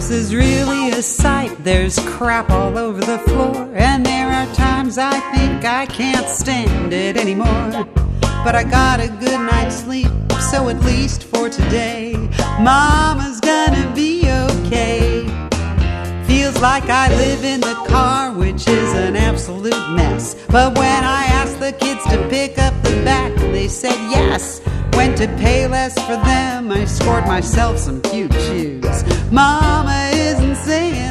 house is really a sight. There's crap all over the floor, and there are times I think I can't stand it anymore. But I got a good night's sleep, so at least for today, Mama's gonna be okay. Feels like I live in the car, which is an absolute mess. But when I asked the kids to pick up the back, they said yes. Went to pay less for them, I scored myself some cute shoes. Mama isn't saying